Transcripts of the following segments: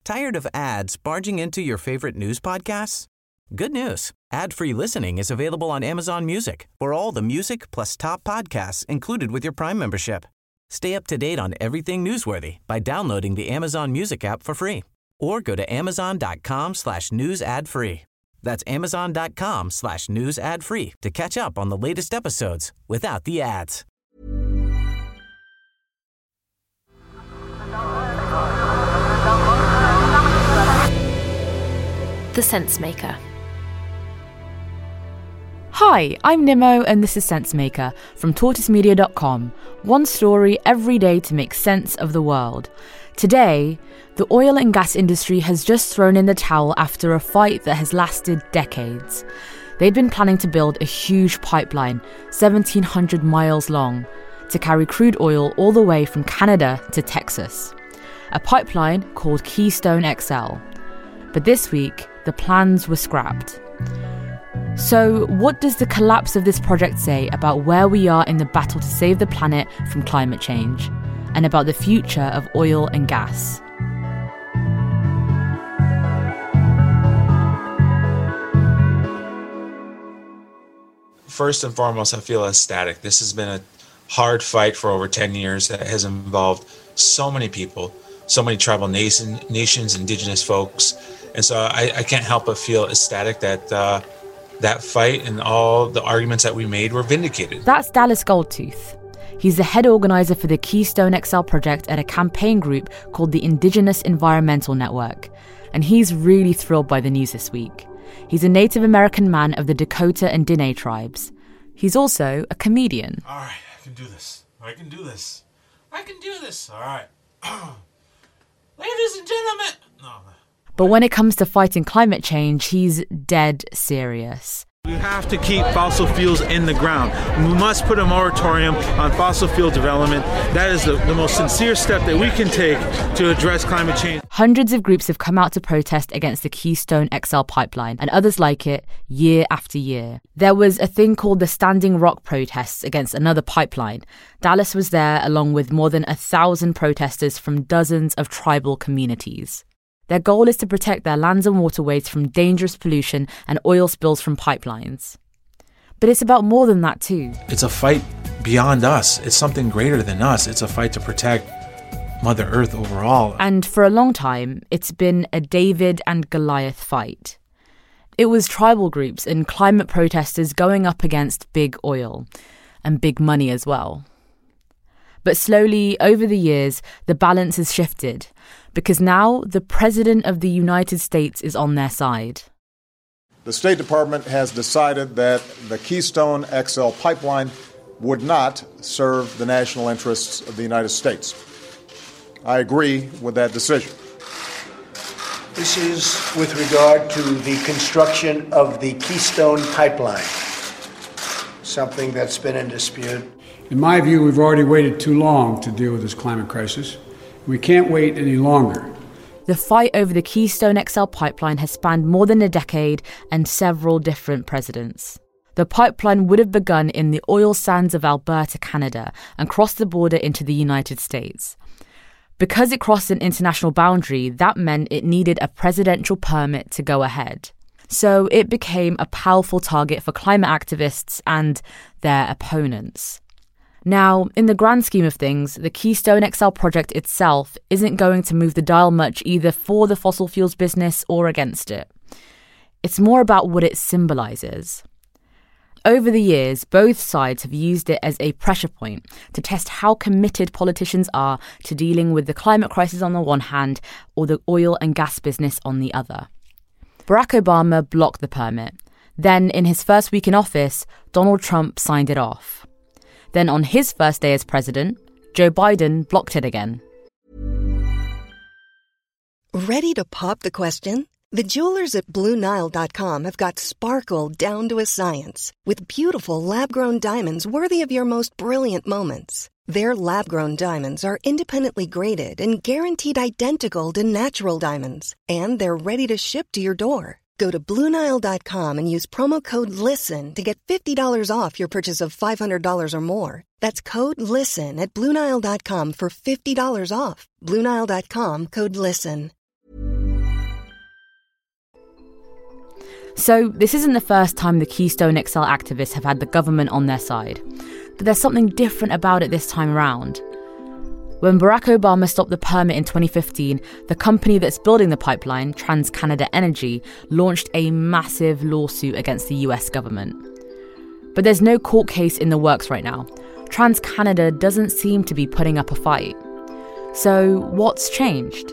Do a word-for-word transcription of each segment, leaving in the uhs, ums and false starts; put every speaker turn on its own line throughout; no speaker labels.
Tired of ads barging into your favorite news podcasts? Good news. Ad-free listening is available on Amazon Music for all the music plus top podcasts included with your Prime membership. Stay up to date on everything newsworthy by downloading the Amazon Music app for free or go to amazon.com slash news ad free. That's amazon.com slash news ad free to catch up on the latest episodes without the ads.
The Sense Maker.
Hi, I'm Nimmo and this is Sense Maker from tortoise media dot com. One story every day to make sense of the world. Today, the oil and gas industry has just thrown in the towel after a fight that has lasted decades. They'd been planning to build a huge pipeline, seventeen hundred miles long, to carry crude oil all the way from Canada to Texas. A pipeline called Keystone X L. But this week, the plans were scrapped. So, what does the collapse of this project say about where we are in the battle to save the planet from climate change, and about the future of oil and gas?
First and foremost, I feel ecstatic. This has been a hard fight for over ten years that has involved so many people, so many tribal nation, nations, indigenous folks. And so I, I can't help but feel ecstatic that uh, that fight and all the arguments that we made were vindicated.
That's Dallas Goldtooth. He's the head organizer for the Keystone X L project at a campaign group called the Indigenous Environmental Network. And he's really thrilled by the news this week. He's a Native American man of the Dakota and Diné tribes. He's also a comedian.
All right, I can do this. I can do this. I can do this. All right. Ladies and gentlemen. No.
But when it comes to fighting climate change, he's dead serious.
We have to keep fossil fuels in the ground. We must put a moratorium on fossil fuel development. That is the, the most sincere step that we can take to address climate change.
Hundreds of groups have come out to protest against the Keystone X L pipeline and others like it year after year. There was a thing called the Standing Rock protests against another pipeline. Dallas was there along with more than a thousand protesters from dozens of tribal communities. Their goal is to protect their lands and waterways from dangerous pollution and oil spills from pipelines. But it's about more than that too.
It's a fight beyond us. It's something greater than us. It's a fight to protect Mother Earth overall.
And for a long time, it's been a David and Goliath fight. It was tribal groups and climate protesters going up against big oil, and big money as well. But slowly, over the years, the balance has shifted, because now the President of the United States is on their side.
The State Department has decided that the Keystone X L pipeline would not serve the national interests of the United States. I agree with that decision.
This is with regard to the construction of the Keystone pipeline, something that's been in dispute.
In my view, we've already waited too long to deal with this climate crisis. We can't wait any longer.
The fight over the Keystone X L pipeline has spanned more than a decade and several different presidents. The pipeline would have begun in the oil sands of Alberta, Canada, and crossed the border into the United States. Because it crossed an international boundary, that meant it needed a presidential permit to go ahead. So it became a powerful target for climate activists and their opponents. Now, in the grand scheme of things, the Keystone X L project itself isn't going to move the dial much either for the fossil fuels business or against it. It's more about what it symbolises. Over the years, both sides have used it as a pressure point to test how committed politicians are to dealing with the climate crisis on the one hand or the oil and gas business on the other. Barack Obama blocked the permit. Then, in his first week in office, Donald Trump signed it off. Then on his first day as president, Joe Biden blocked it again.
Ready to pop the question? The jewelers at Blue Nile dot com have got sparkle down to a science with beautiful lab-grown diamonds worthy of your most brilliant moments. Their lab-grown diamonds are independently graded and guaranteed identical to natural diamonds, and they're ready to ship to your door. Go to Blue Nile dot com and use promo code LISTEN to get fifty dollars off your purchase of five hundred dollars or more. That's code LISTEN at Blue Nile dot com for fifty dollars off. Blue Nile dot com, code LISTEN.
So this isn't the first time the Keystone X L activists have had the government on their side. But there's something different about it this time around. When Barack Obama stopped the permit in twenty fifteen, the company that's building the pipeline, TransCanada Energy, launched a massive lawsuit against the U S government. But there's no court case in the works right now. TransCanada doesn't seem to be putting up a fight. So what's changed?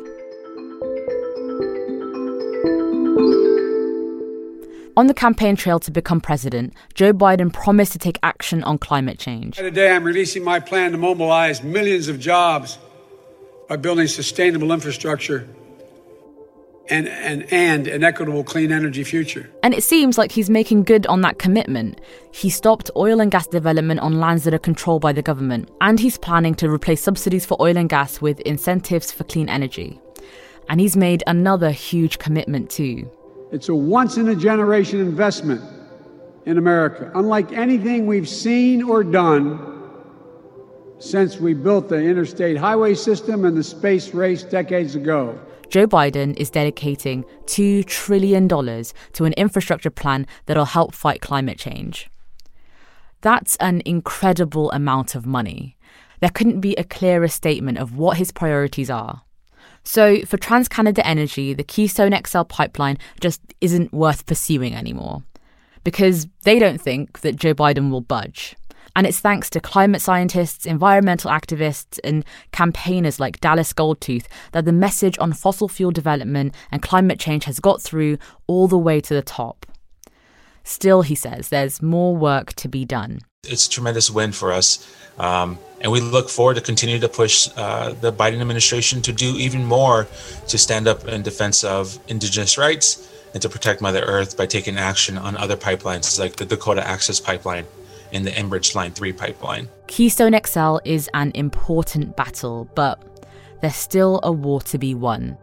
On the campaign trail to become president, Joe Biden promised to take action on climate change.
Today, I'm releasing my plan to mobilize millions of jobs by building sustainable infrastructure and, and, and an equitable clean energy future.
And it seems like he's making good on that commitment. He stopped oil and gas development on lands that are controlled by the government, and he's planning to replace subsidies for oil and gas with incentives for clean energy. And he's made another huge commitment too.
It's a once-in-a-generation investment in America, unlike anything we've seen or done since we built the interstate highway system and the space race decades ago.
Joe Biden is dedicating two trillion dollars to an infrastructure plan that'll help fight climate change. That's an incredible amount of money. There couldn't be a clearer statement of what his priorities are. So for TransCanada Energy, the Keystone X L pipeline just isn't worth pursuing anymore, because they don't think that Joe Biden will budge. And it's thanks to climate scientists, environmental activists, and campaigners like Dallas Goldtooth that the message on fossil fuel development and climate change has got through all the way to the top. Still, he says, there's more work to be done.
It's a tremendous win for us. Um, and we look forward to continue to push uh, the Biden administration to do even more to stand up in defense of Indigenous rights and to protect Mother Earth by taking action on other pipelines like the Dakota Access Pipeline and the Enbridge Line three pipeline. Keystone
X L is an important battle, but there's still a war to be won.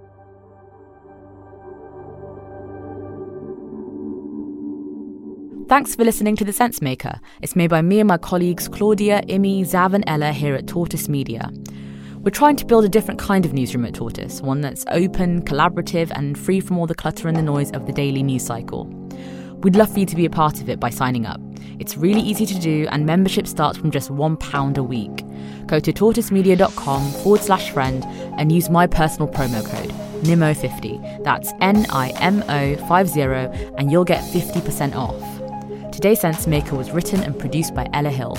Thanks for listening to The Sense Maker. It's made by me and my colleagues Claudia, Imi, Zav and Ella here at Tortoise Media. We're trying to build a different kind of newsroom at Tortoise, one that's open, collaborative and free from all the clutter and the noise of the daily news cycle. We'd love for you to be a part of it by signing up. It's really easy to do and membership starts from just one pound a week. Go to tortoisemedia.com forward slash friend and use my personal promo code, N I M O fifty. That's N I M O fifty and you'll get fifty percent off. Today's Sense Maker was written and produced by Ella Hill.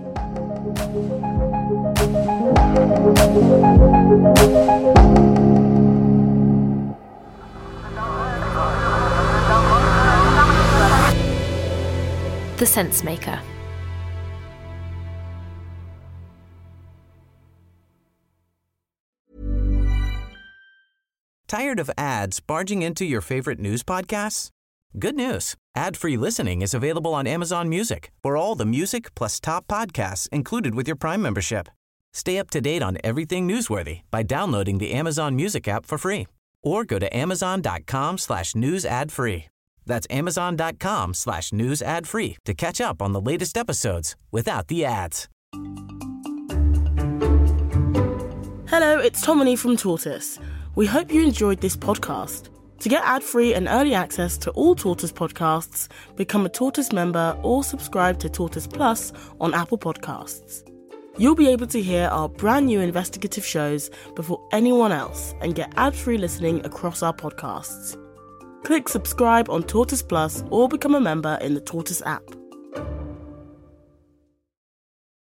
The Sense Maker.
Tired of ads barging into your favorite news podcasts? Good news. Ad-free listening is available on Amazon Music for all the music plus top podcasts included with your Prime membership. Stay up to date on everything newsworthy by downloading the Amazon Music app for free or go to amazon.com slash news ad free. That's amazon.com slash news ad free to catch up on the latest episodes without the ads.
Hello, it's Tomini from Tortoise. We hope you enjoyed this podcast. To get ad-free and early access to all Tortoise podcasts, become a Tortoise member or subscribe to Tortoise Plus on Apple Podcasts. You'll be able to hear our brand new investigative shows before anyone else and get ad-free listening across our podcasts. Click subscribe on Tortoise Plus or become a member in the Tortoise app.